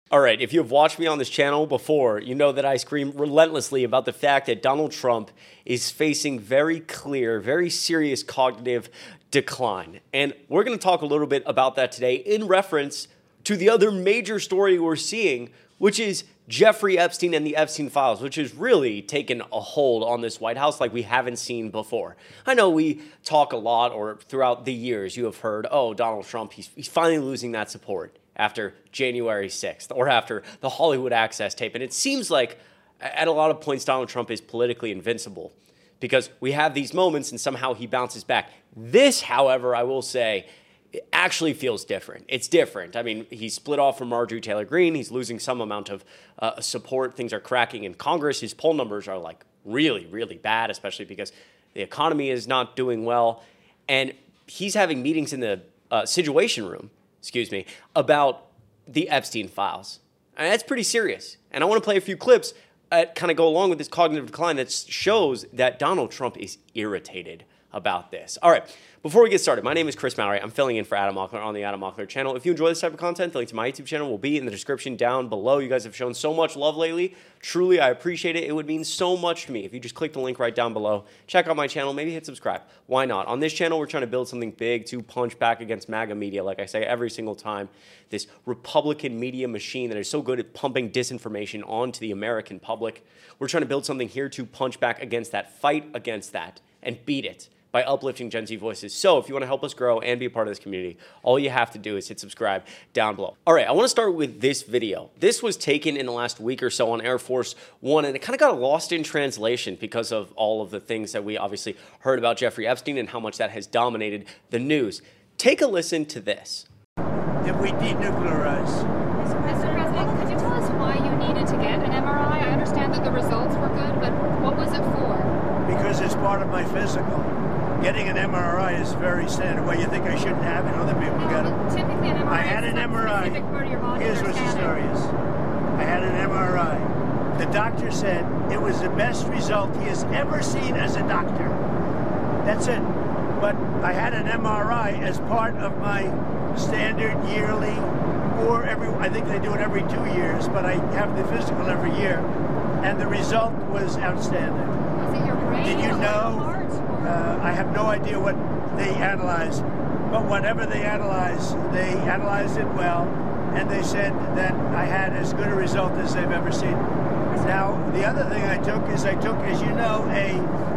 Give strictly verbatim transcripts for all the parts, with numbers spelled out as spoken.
All right, if you have watched me on this channel before, you know that I scream relentlessly about the fact that Donald Trump is facing very clear, very serious cognitive decline. And we're going to talk a little bit about that today in reference to the other major story we're seeing, which is Jeffrey Epstein and the Epstein files, which has really taken a hold on this White House like we haven't seen before. I know we talk a lot, or throughout the years you have heard, oh, Donald Trump, he's, he's finally losing that support after January sixth or after the Hollywood Access tape. And it seems like at a lot of points Donald Trump is politically invincible because we have these moments and somehow he bounces back. This, however, I will say, it actually feels different. It's different. I mean, he's split off from Marjorie Taylor Greene. He's losing some amount of uh, support. Things are cracking in Congress. His poll numbers are like really, really bad, especially because the economy is not doing well. And he's having meetings in the uh, Situation Room, excuse me, about the Epstein files. And that's pretty serious. And I want to play a few clips that kind of go along with this cognitive decline that shows that Donald Trump is irritated about this. All right, before we get started, my name is Chris Mallory. I'm filling in for Adam Mockler on the Adam Mockler channel. If you enjoy this type of content, the link to my YouTube channel will be in the description down below. You guys have shown so much love lately. Truly, I appreciate it. It would mean so much to me if you just click the link right down below. Check out my channel, maybe hit subscribe. Why not? On this channel, we're trying to build something big to punch back against MAGA media, like I say every single time. This Republican media machine that is so good at pumping disinformation onto the American public. We're trying to build something here to punch back against that, fight against that, and beat it by uplifting Gen Z voices. So if you want to help us grow and be a part of this community, all you have to do is hit subscribe down below. All right, I want to start with this video. This was taken in the last week or so on Air Force One, and it kind of got lost in translation because of all of the things that we obviously heard about Jeffrey Epstein and how much that has dominated the news. Take a listen to this. If we denuclearize. Mister President, could you tell us why you needed to get an M R I? I understand that the results were good, but what was it for? Because it's part of my physical. Getting an M R I is very standard. Well, you think I shouldn't have it? Other people No, get it. typically an M R I I had is an some M R I. specific part of your body. Here's what the story is. I had an M R I. The doctor said it was the best result he has ever seen as a doctor. That's it. But I had an M R I as part of my standard yearly, or every, I think they do it every two years, but I have the physical every year. And the result was outstanding. Was it your brain? Did you or know? your heart, or- Uh, I have no idea what they analyzed, but whatever they analyzed, they analyzed it well, and they said that I had as good a result as they've ever seen. Now, the other thing I took is I took, as you know, a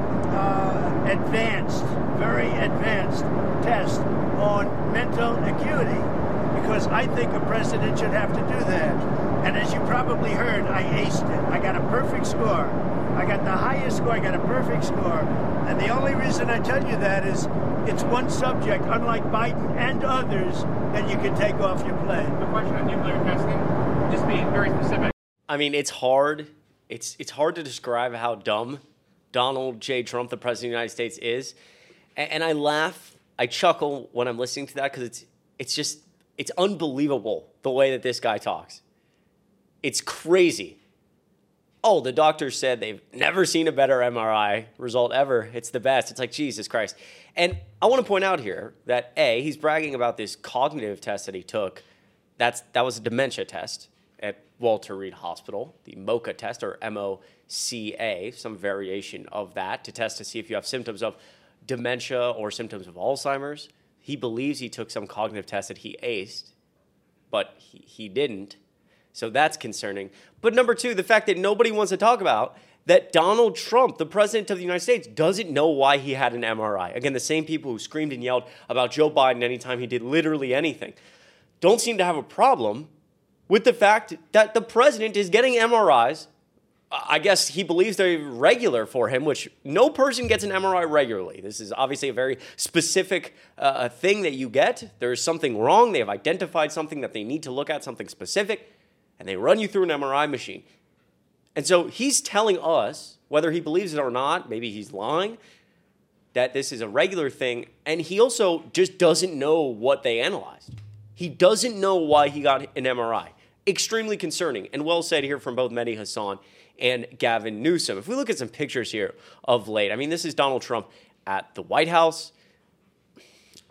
uh, advanced, very advanced test on mental acuity, because I think a president should have to do that. And as you probably heard, I aced it. I got a perfect score. I got the highest score. I got a perfect score. And the only reason I tell you that is it's one subject, unlike Biden and others, that you can take off your plate. The question on nuclear testing, just being very specific. I mean, it's hard. It's it's hard to describe how dumb Donald J. Trump, the president of the United States, is. And, and I laugh, I chuckle when I'm listening to that because it's it's just, it's unbelievable the way that this guy talks. It's crazy. Oh, the doctor said they've never seen a better M R I result ever. It's the best. It's like, Jesus Christ. And I want to point out here that, A, he's bragging about this cognitive test that he took. That's That was a dementia test at Walter Reed Hospital, the MOCA test, or M O C A, some variation of that, to test to see if you have symptoms of dementia or symptoms of Alzheimer's. He believes he took some cognitive test that he aced, but he, he didn't. So that's concerning. But number two, the fact that nobody wants to talk about that Donald Trump, the president of the United States, doesn't know why he had an M R I. Again, the same people who screamed and yelled about Joe Biden anytime he did literally anything don't seem to have a problem with the fact that the president is getting M R Is. I guess he believes they're regular for him, which no person gets an M R I regularly. This is obviously a very specific uh, thing that you get. There's something wrong. They have identified something that they need to look at, something specific, and they run you through an M R I machine. And so he's telling us, whether he believes it or not, maybe he's lying, that this is a regular thing, and he also just doesn't know what they analyzed. He doesn't know why he got an M R I. Extremely concerning, and well said here from both Mehdi Hasan and Gavin Newsom. If we look at some pictures here of late, I mean, this is Donald Trump at the White House.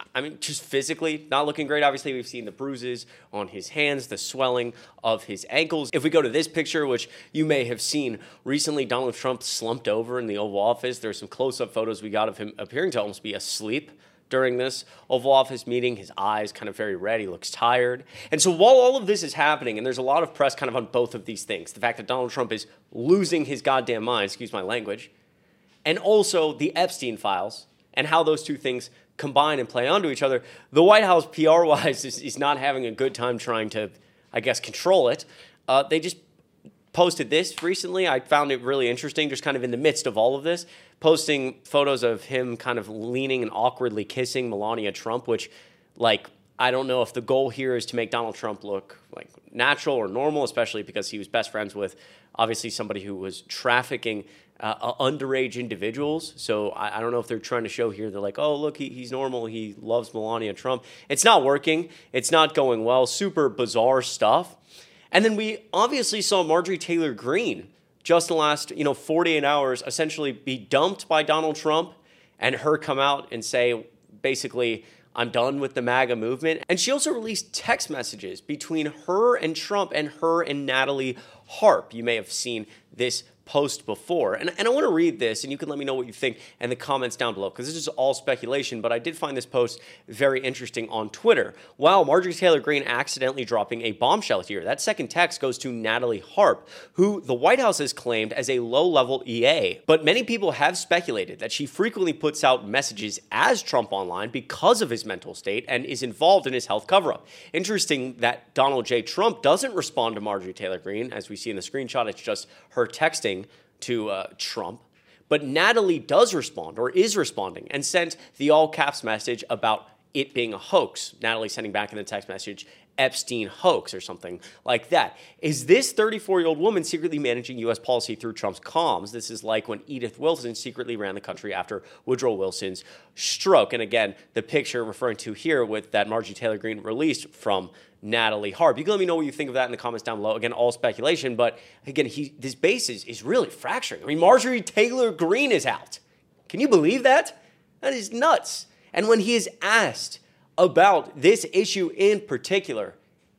I mean, just physically not looking great. Obviously, we've seen the bruises on his hands, the swelling of his ankles. If we go to this picture, which you may have seen recently, Donald Trump slumped over in the Oval Office. There's some close-up photos we got of him appearing to almost be asleep during this Oval Office meeting. His eyes kind of very red. He looks tired. And so while all of this is happening, and there's a lot of press kind of on both of these things, the fact that Donald Trump is losing his goddamn mind, excuse my language, and also the Epstein files and how those two things combine and play onto each other, the White House, P R-wise, is, is not having a good time trying to, I guess, control it. Uh, they just posted this recently. I found it really interesting, just kind of in the midst of all of this, posting photos of him kind of leaning and awkwardly kissing Melania Trump, which, like, I don't know if the goal here is to make Donald Trump look like natural or normal, especially because he was best friends with, obviously, somebody who was trafficking uh, underage individuals. So I, I don't know if they're trying to show here, they're like, oh, look, he, he's normal. He loves Melania Trump. It's not working. It's not going well. Super bizarre stuff. And then we obviously saw Marjorie Taylor Greene just in the last, you know, forty-eight hours essentially be dumped by Donald Trump and her come out and say, basically, I'm done with the MAGA movement. And she also released text messages between her and Trump and her and Natalie Harp. You may have seen this post before. And, and I want to read this, and you can let me know what you think in the comments down below, because this is all speculation, but I did find this post very interesting on Twitter. Wow, Marjorie Taylor Greene accidentally dropping a bombshell here. That second text goes to Natalie Harp, who the White House has claimed as a low-level E A. But many people have speculated that she frequently puts out messages as Trump online because of his mental state and is involved in his health cover-up. Interesting that Donald J. Trump doesn't respond to Marjorie Taylor Greene. As we see in the screenshot, it's just her texting to uh, Trump. But Natalie does respond, or is responding, and sent the all-caps message about it being a hoax. Natalie sending back in the text message, Epstein hoax or something like that. Is this thirty-four-year-old woman secretly managing U S policy through Trump's comms? This is like when Edith Wilson secretly ran the country after Woodrow Wilson's stroke. And again, the picture referring to here with that Marjorie Taylor Greene released from Natalie Harp. You can let me know what you think of that in the comments down below. Again, all speculation, but again, he, this base is, is really fracturing. I mean, Marjorie Taylor Greene is out. Can you believe that? That is nuts. And when he is asked about this issue in particular,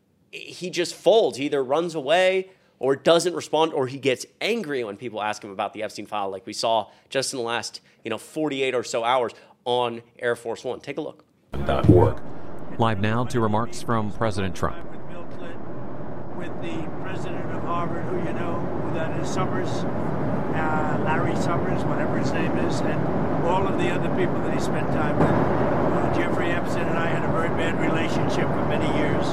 he just folds. He either runs away or doesn't respond, or he gets angry when people ask him about the Epstein file, like we saw just in the last, you know, forty-eight or so hours on Air Force One. Take a look. .org. Live now to remarks from President Trump. With Bill Clinton, with the president of Harvard, who you know, who that is, Summers, uh, Larry Summers, whatever his name is, and all of the other people that he spent time with. Uh, Jeffrey Epstein and I had a very bad relationship for many years.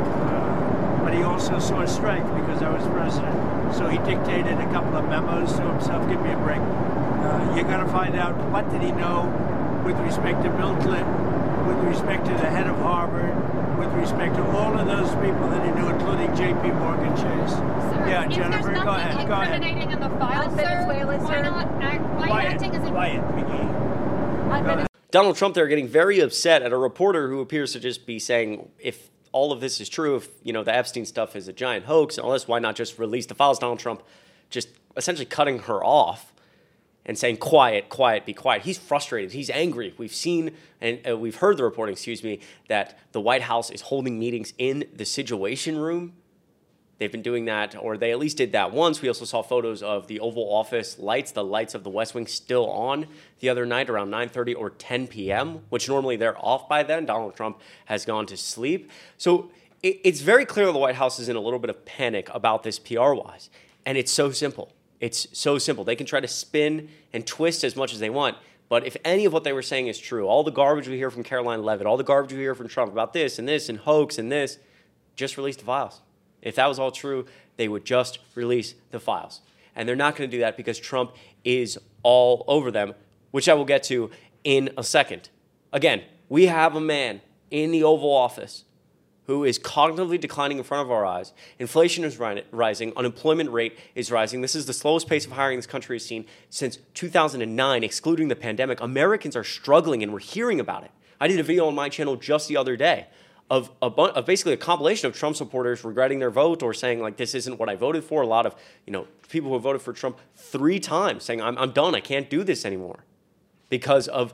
Uh, but he also saw strength because I was president. So he dictated a couple of memos to himself. Give me a break. Uh, you got to find out what did he know with respect to Bill Clinton, with respect to the head of Harvard, with respect to all of those people that he knew, including J P Morgan Chase. Sir, Yeah, if Jennifer, there's go ahead, nothing go ahead. incriminating in the file, sir, Venezuela, why sir. not act, why are you Quiet, acting as a... quiet, McGee. Go ahead. Donald Trump there getting very upset at a reporter who appears to just be saying, if all of this is true, if, you know, the Epstein stuff is a giant hoax and all this, why not just release the files? Donald Trump just essentially cutting her off and saying, quiet, quiet, be quiet. He's frustrated. He's angry. We've seen and uh, we've heard the reporting, excuse me, that the White House is holding meetings in the Situation Room. They've been doing that, or they at least did that once. We also saw photos of the Oval Office lights, the lights of the West Wing still on the other night around nine thirty or ten p.m., which normally they're off by then. Donald Trump has gone to sleep. So it, it's very clear the White House is in a little bit of panic about this P R-wise, and it's so simple. It's so simple. They can try to spin and twist as much as they want, but if any of what they were saying is true, all the garbage we hear from Caroline Leavitt, all the garbage we hear from Trump about this and this and hoax and this, just release the files. If that was all true, they would just release the files. And they're not going to do that because Trump is all over them, which I will get to in a second. Again, we have a man in the Oval Office who is cognitively declining in front of our eyes. Inflation is ri- rising. Unemployment rate is rising. This is the slowest pace of hiring this country has seen since two thousand nine, excluding the pandemic. Americans are struggling, and we're hearing about it. I did a video on my channel just the other day of, a bu- of basically a compilation of Trump supporters regretting their vote or saying, like, this isn't what I voted for. A lot of, you know, people who voted for Trump three times saying, I'm, I'm done. I can't do this anymore because of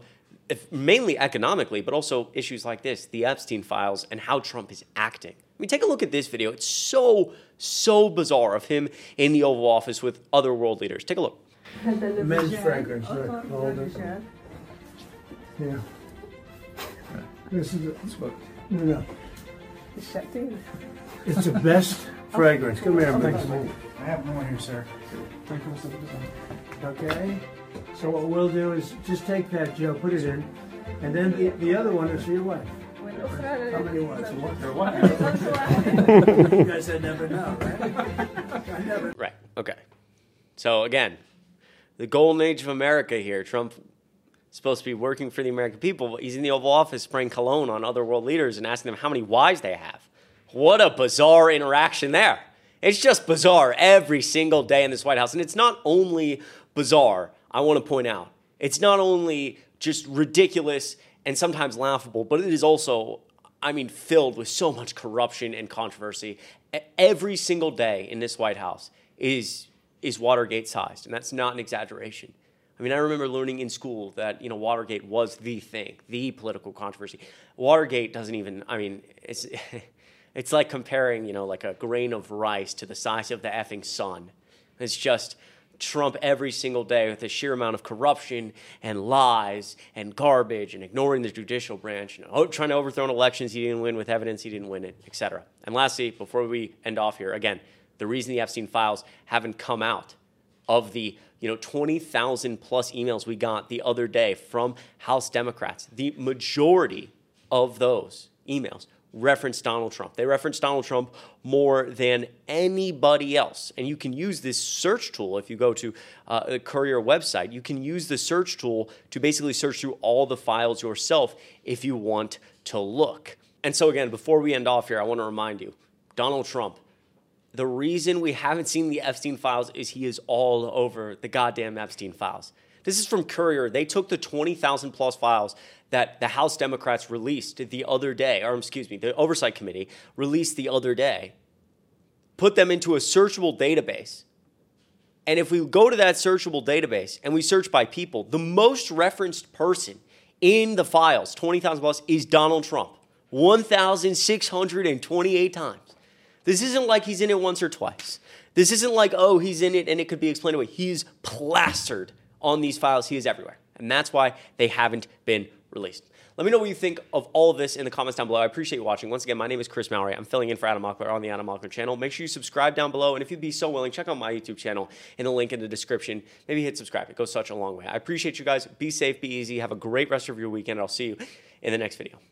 if, mainly economically, but also issues like this, the Epstein files and how Trump is acting. I mean, take a look at this video. It's so, so bizarre of him in the Oval Office with other world leaders. Take a look. Men's fragrance. Look, hold it. Yeah. This is the, no, no. It's the best fragrance. Come here, man. I have more here, sir. Okay. So what we'll do is just take that, Joe, put it in, and then the, the other one is for your wife. How many wives? For what? You guys, I never know, right? I never. Right. Okay. So again, the golden age of America here. Trump is supposed to be working for the American people, but he's in the Oval Office spraying cologne on other world leaders and asking them how many wives they have. What a bizarre interaction there. It's just bizarre every single day in this White House. And it's not only bizarre, I want to point out. It's not only just ridiculous and sometimes laughable, but it is also, I mean, filled with so much corruption and controversy. Every single day in this White House is is Watergate-sized, and that's not an exaggeration. I mean, I remember learning in school that, you know, Watergate was the thing, the political controversy. Watergate doesn't even, I mean, it's it's like comparing, you know, like a grain of rice to the size of the effing sun. It's just Trump every single day with the sheer amount of corruption and lies and garbage and ignoring the judicial branch, you know, trying to overthrow elections he didn't win with evidence he didn't win it, et cetera. And lastly, before we end off here, again, the reason the Epstein files haven't come out of the, you know, twenty thousand plus emails we got the other day from House Democrats, the majority of those emails reference Donald Trump. They reference Donald Trump more than anybody else. And you can use this search tool. If you go to uh, the Courier website, you can use the search tool to basically search through all the files yourself if you want to look. And so again, before we end off here, I want to remind you, Donald Trump, the reason we haven't seen the Epstein files is he is all over the goddamn Epstein files. This is from Courier. They took the twenty thousand plus files that the House Democrats released the other day, or excuse me, the Oversight Committee released the other day, put them into a searchable database. And if we go to that searchable database and we search by people, the most referenced person in the files, twenty thousand plus, is Donald Trump, one thousand six hundred twenty-eight times. This isn't like he's in it once or twice. This isn't like, oh, he's in it and it could be explained away. He's plastered on these files. He is everywhere. And that's why they haven't been released. Let me know what you think of all of this in the comments down below. I appreciate you watching. Once again, my name is Chris Mallory. I'm filling in for Adam Mockler on the Adam Mockler channel. Make sure you subscribe down below. And if you'd be so willing, check out my YouTube channel in the link in the description. Maybe hit subscribe. It goes such a long way. I appreciate you guys. Be safe, be easy. Have a great rest of your weekend. I'll see you in the next video.